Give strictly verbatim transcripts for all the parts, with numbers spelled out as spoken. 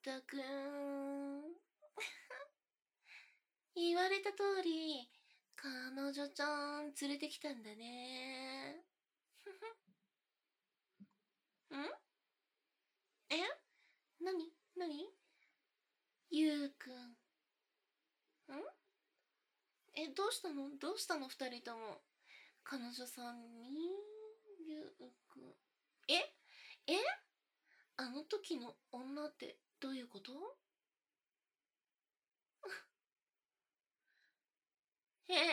ったくん。言われた通り、彼女ちゃん連れてきたんだね。んえなになにゆうくん。んえ、どうしたのどうしたの二人とも。彼女さんに、ゆうくん。ええあの時の女ってどういうこと？へえ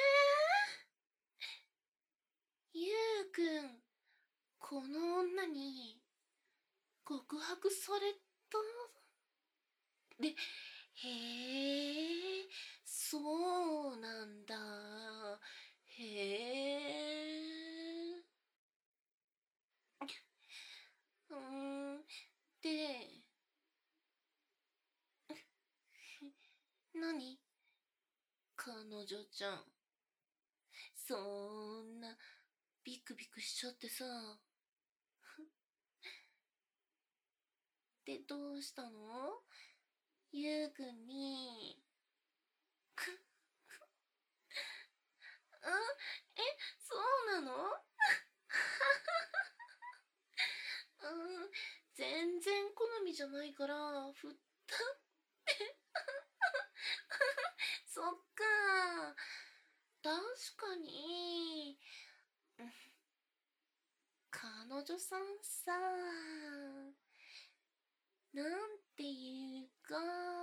ゆうくん、この女に告白された。で、へえ、そうなんだ。へえ。うーん、で、何彼女ちゃん。そんな、ビクビクしちゃってさ。で、どうしたのゆうくんに。あ、え、そうなのうん、全然好みじゃないから、振ったって。そっか。確かに。彼女さんさ、なんていうか、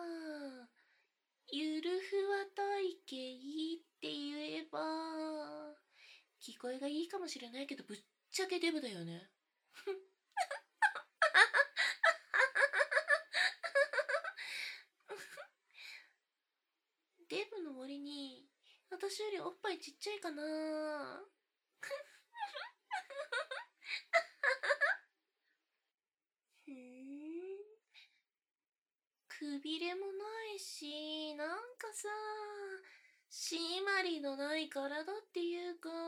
ゆるふわ体型って言えば、聞こえがいいかもしれないけど、ぶっちゃけデブだよね。デブの割に、私よりおっぱいちっちゃいかな。ふーん。くびれもないし、なんかさ、締まりのない体っていうか。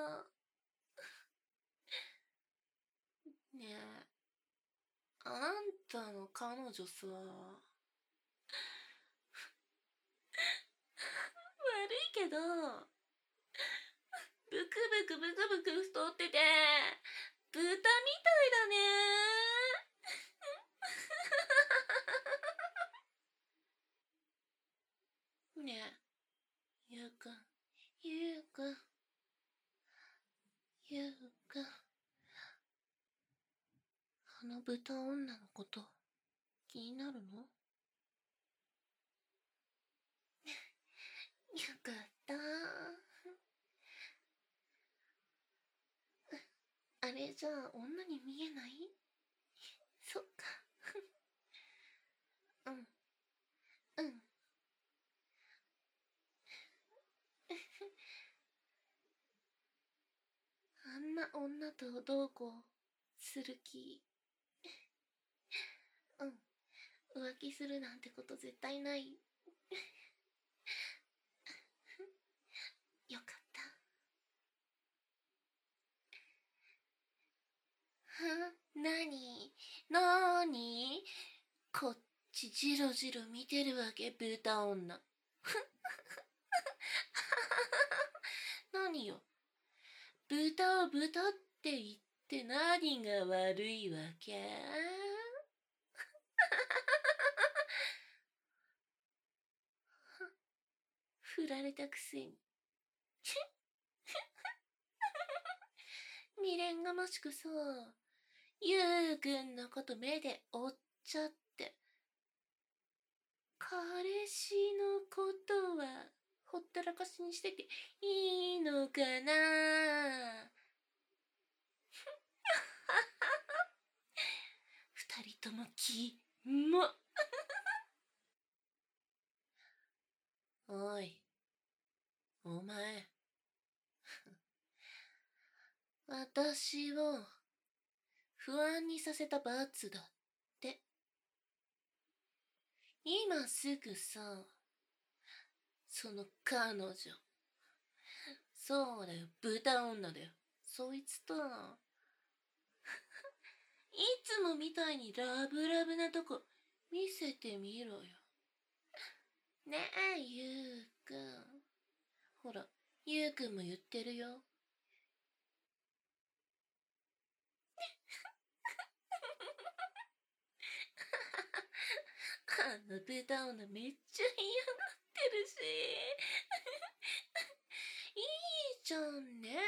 ねえ、あんたの彼女さ、悪いけど、ブクブクブクブク太ってて、豚みたいだね。ねえ、ゆうくん、ゆうくん、ゆうくん。あの豚女のこと気になるの？よかった。あれじゃあ女に見えない？そっか。うん、うん。あんな女とどうこうする気？うん。浮気するなんてこと絶対ない。よかった。は？なになーにこっちじろじろ見てるわけ、豚女。何よ。豚を豚って言って何が悪いわけ？振られたくせに。未練がましくさ、ゆうくんのこと目で追っちゃって。彼氏のことはほったらかしにしてていいのかな？二人ともキモ。おい、お前。私を不安にさせた罰だって。今すぐさ、その彼女。そうだよ、豚女だよ。そいつと、いつもみたいにラブラブなとこ見せてみろよ。ねえ、ゆうくん。ほら、ゆうくんも言ってるよ。あの豚女めっちゃ嫌がってるし。いいじゃんね。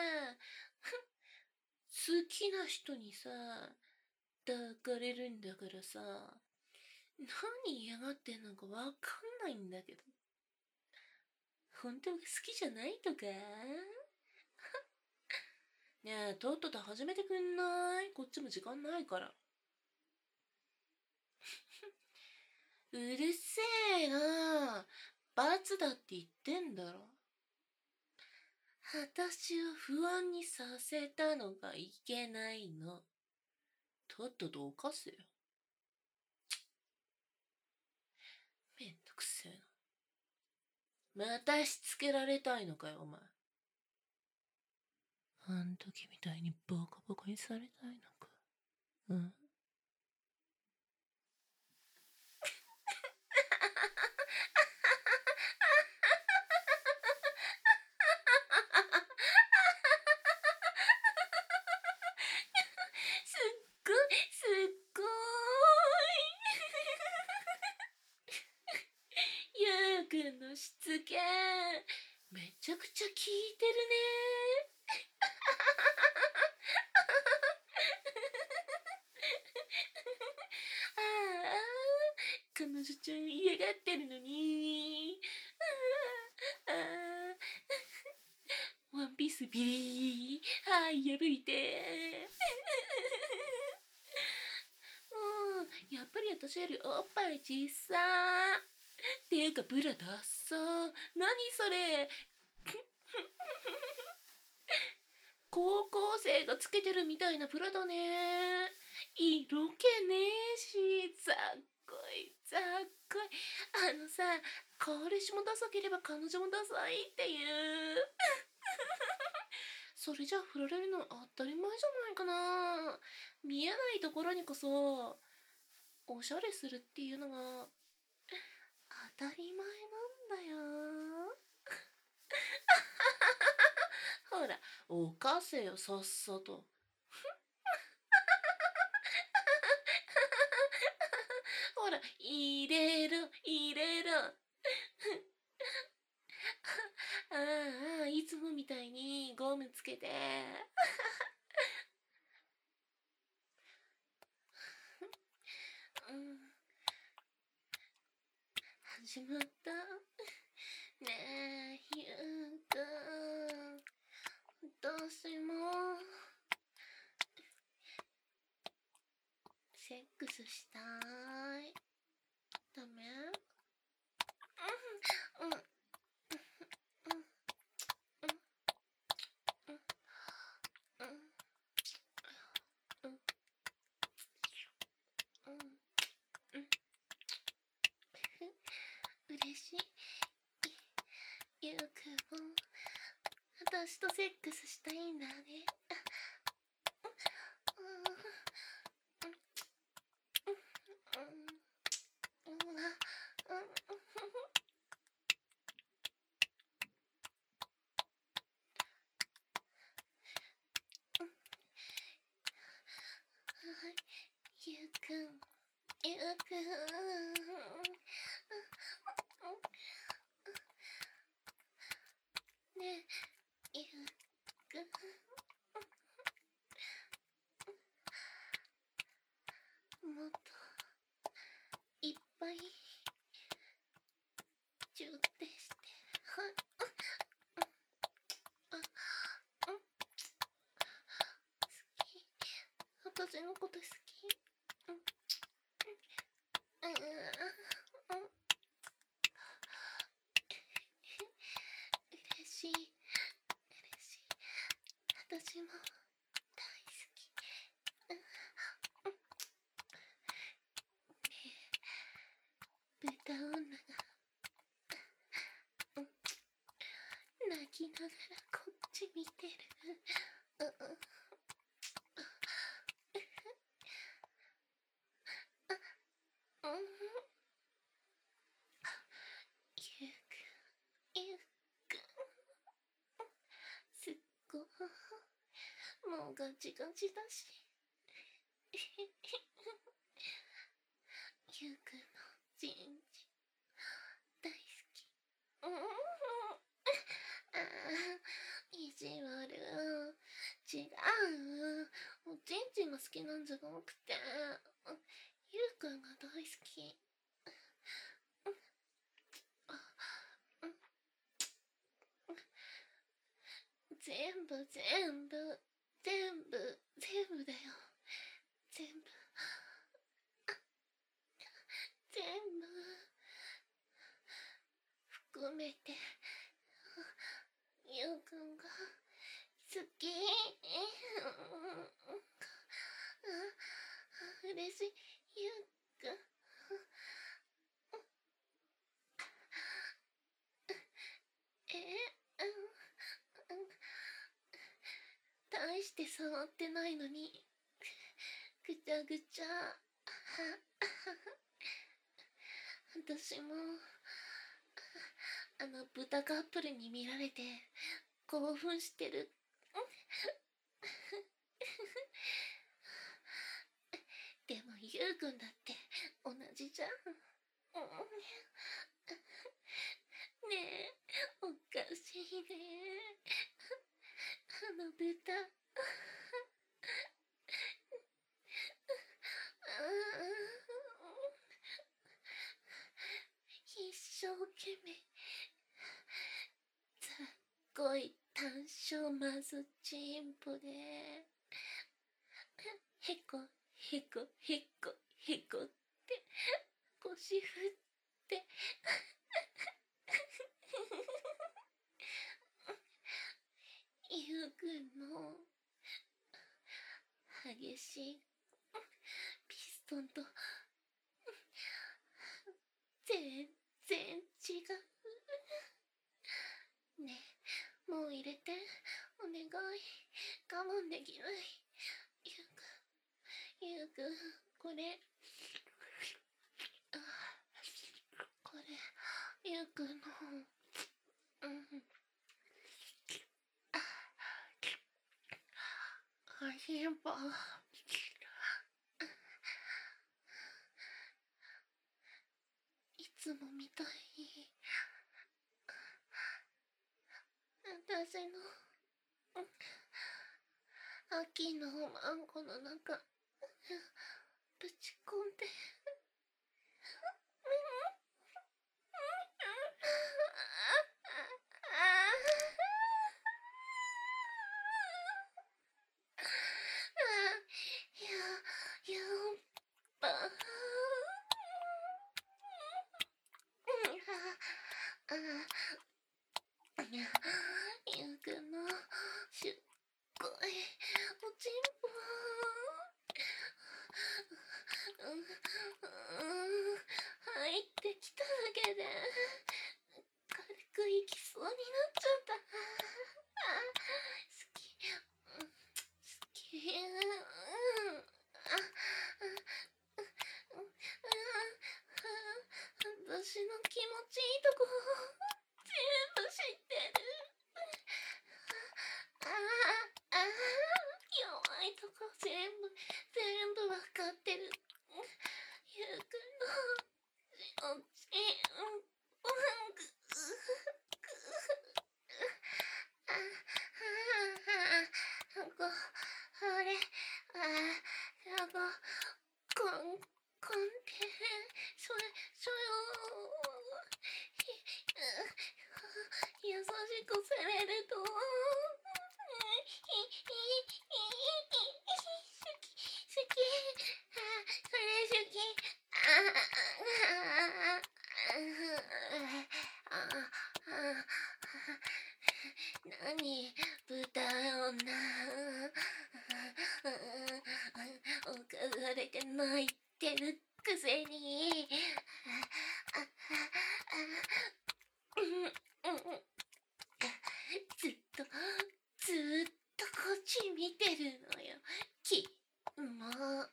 好きな人にさ、抱かれるんだからさ、何嫌がってんのかわかんないんだけど。本当は好きじゃないとかねえ、とっとと始めてくんない？こっちも時間ないから。うるせえな。罰だって言ってんだろ。私を不安にさせたのがいけないの。とっとと犯せよ。めんどくせえな。またしつけられたいのかよ、お前。あん時みたいにボコボコにされたいのか。うん。すっごい、すっごい。ゆうくんのしつけ、めちゃくちゃ効いてるね。ああ、彼女ちゃん嫌がってるのに。ああ、ワンピースビリー。はい、破いて。もう、やっぱり私よりおっぱい小さ。ていうか、ブラダッサ。何それ。高校生がつけてるみたいなブラだね。色気ねえし、ざっこい、ざっこい。あのさ、彼氏もダサければ彼女もダサいっていう。それじゃ振られるの当たり前じゃないかな。見えないところにこそ、おしゃれするっていうのが当たり前なんだよ。ほら、おかせよ、さっさと。ほら、入れろ、入れろ。ああ、いつもみたいにゴムつけて。うん、始まった。ねえ、ゆうくん。私も、セックスしたい。ダメ？うん、うん、うん、うん、うん、うん、うん、うん。嬉しい。ゆうくんも、私とセックスしたいんだね。ゆうくん、ゆうくん。ねえ、ゆうくん。もっと、いっぱい、チューってして。はい。好き。私のこと好き。うん。うん。嬉しい。嬉しい。私も大好き。豚女が泣きながらこっち見てる。 ガチガチだし。ゆうくんのチンチ大好き。うん。あー、意地悪。違う。おちんちんが好きなんじゃなくて、ゆうくんが大好き。全部全部全部全部だよ。全部全部含めてゆうくんが好き。嬉しい。ゆうくんえ大して触ってないのにぐちゃぐちゃ。私もあの豚カップルに見られて興奮してる。でもゆうくんだって同じじゃん。ねえ、おかしいね。あの豚。一生懸命すっごい単勝まずチンポでへこへこへこへこって腰振ってゆうくんの激しいピストンと全然違う。ねえ、もう入れてお願い。我慢できない。ゆうくんゆうくん、これあこれゆうくんのうんあおいしいんぽ。いつもみたいに私の秋のマンゴの中ぶち込んでやっぱゆうくんのすっごいおちんぽ入ってきただけで軽くいきそうになっちゃった。好き好き。私の気持ちいいとこ全部知ってる。ああ弱いとこ全部全部わかってる。ゆうくんのおちんこれあここんこんってそれそれを優しくされると好き好きそれ好き。何豚女浮かされて泣いてるくせにずっとずっとこっち見てるのよ。きもう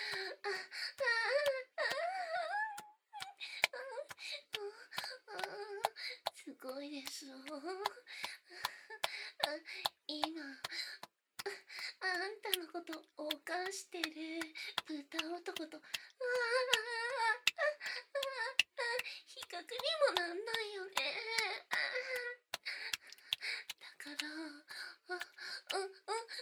すごいでしょ。今あんたしてる豚男と、ああ、比較にもなんないよね。だから、あ、うん、うん、うん、うん。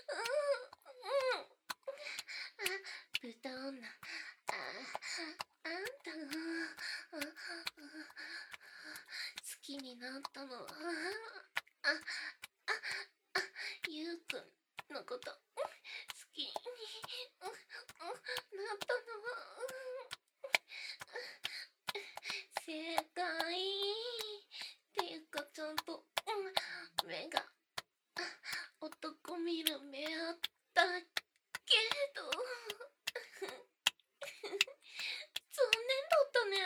豚女、あ、あんたが、あ、好きになったのは、あ、あ、あ、ゆうくんのこと、好きに、なったのは、正解っていうか、ちゃんと目が男見る目あったけど残念だったね。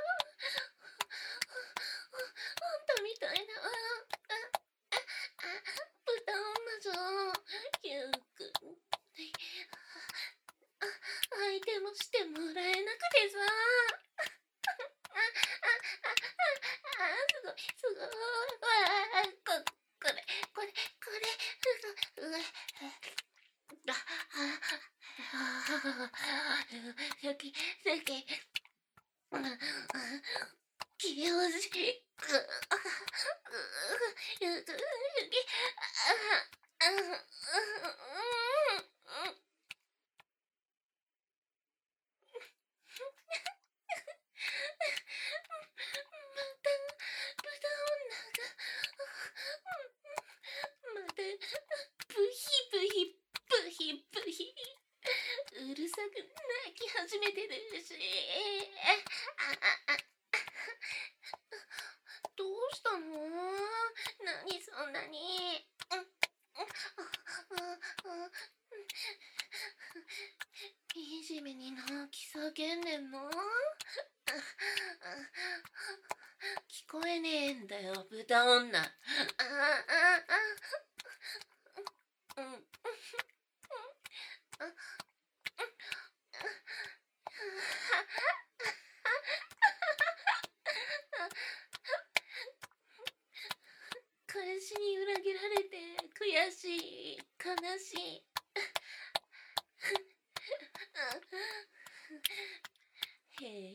あんたみたいな豚女じゃゆうくん相手もしてもらえなくてさ、すごいすごい、ここれこれこれ、うわ、ああ、好き好き、気持ちいい、またブヒブヒブヒブヒうるさく泣き始めてるし、どうしたの？何そんなに、いじめに泣き叫んでんの？聞こえねえんだよ、豚女。ああ、あ、うん。彼氏に裏切られて悔しい、悲しい。へえ、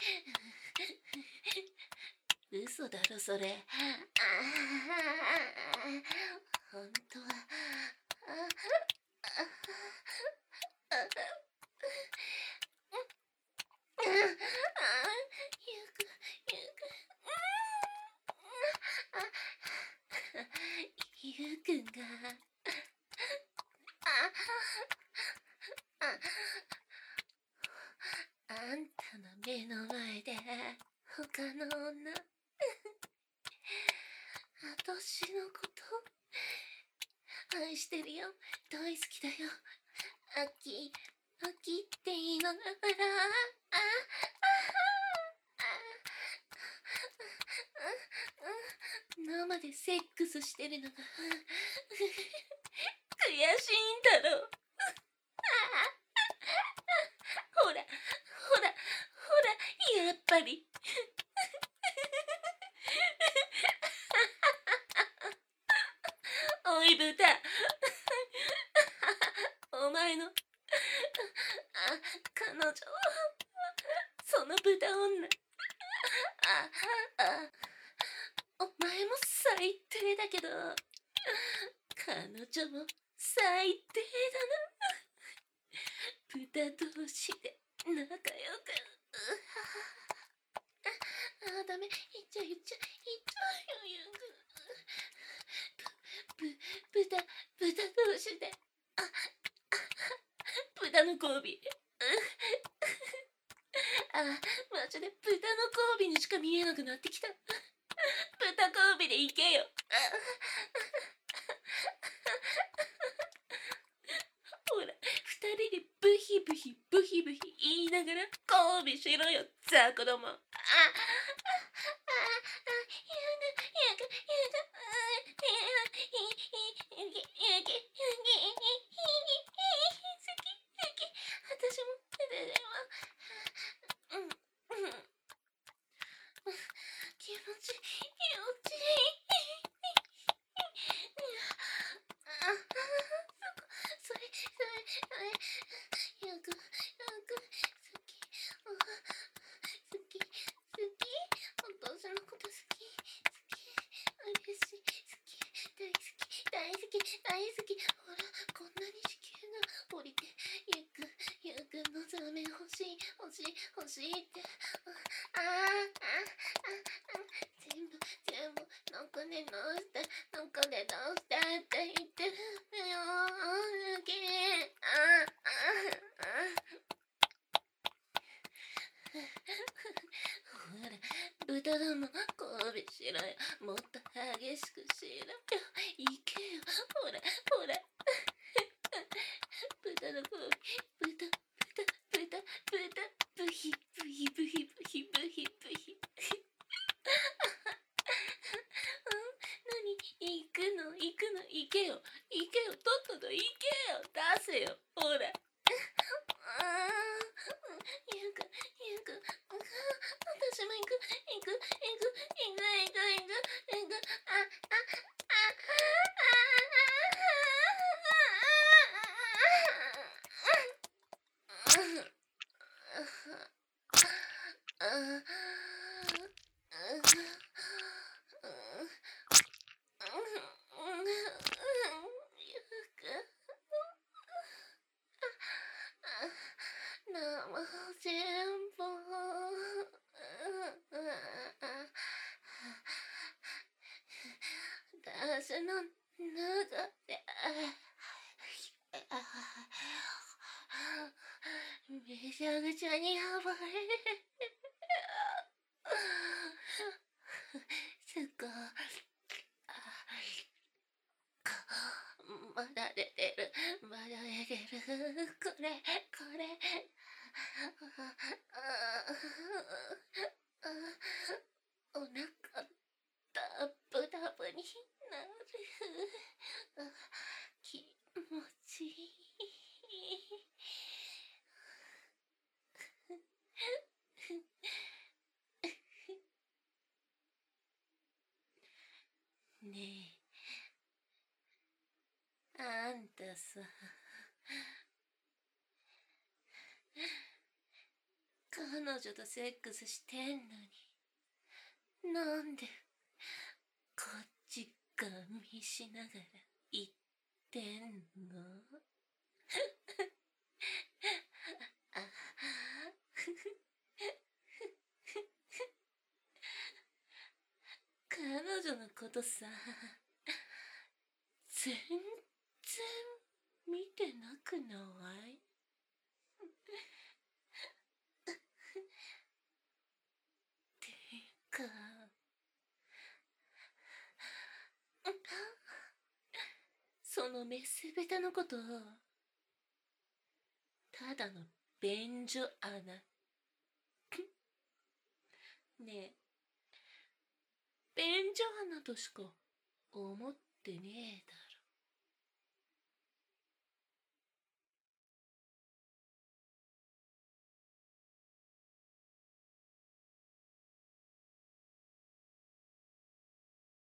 嘘だろそれ。本当は。ゆうくんがあんたの目の前で他の女私のこと愛してるよ、大好きだよ、アキアキって言いながら、あ生でセックスしてるのが悔しいんだろう。ほらほらほら、やっぱりおい豚、お前の彼女、その豚女、ああ、お前も最低だけど彼女も最低だな。豚同士で仲良く、ああ、ダメ、言っちゃう言っちゃう言っちゃうよ、ゆうくん。ぶ、ぶ、豚、豚同士で、あ、豚の交尾。あ、マジで豚の交尾にしか見えなくなってきた。豚交尾で行けよ。ほら、二人でブヒブヒブヒブヒ言いながら交尾しろよ、ザコども。あ、あ、あ、気持ちいい、気持ちいい。そこ、それ、それ、それ。 教えて。あーああ全部全部なんかね直してなんかね直してって言ってるよ。抜けああほら豚ども交尾しろよ。もっと激しくしろよ。いけよ。ほらほら豚の交尾豚豚豚豚ブヒブヒブヒブヒブヒブヒ何行くの行くの行けよ行けよとっとと行けよ出せよほらああゆうくんゆうくん私も行く行く行く行く行く行く行くああ私の中でめちゃくちゃに暴れすごいまだ出てるまだ出てるこれこれお腹タプタプになる気持ちいいねえあんたさ彼女とセックスしてんのになんでこっちガン見しながら言ってんのあ彼女のことさ全然見てなくないてかそのメスベタのことただの便所穴ねえ便所穴としか思ってねえだ